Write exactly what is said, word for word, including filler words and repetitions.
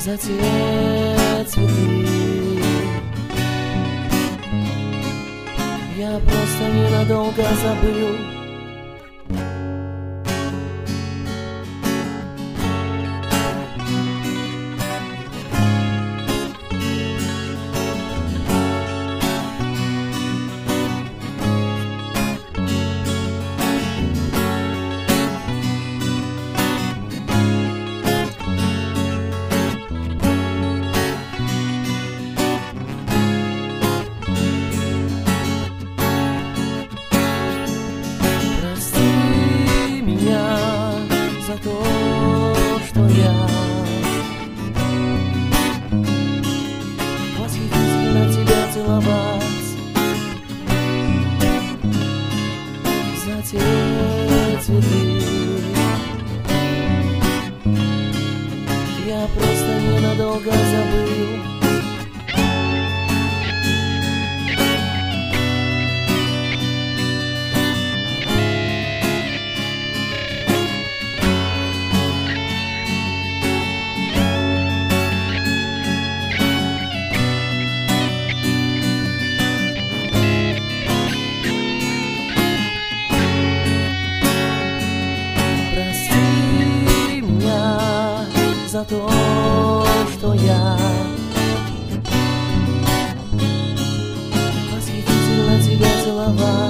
за те цветы. Я просто ненадолго забыл. За то, что я восхитительно тебя целовать, за те цветы. Я просто ненадолго забыл. За то, что я восхитительно тебя целовал.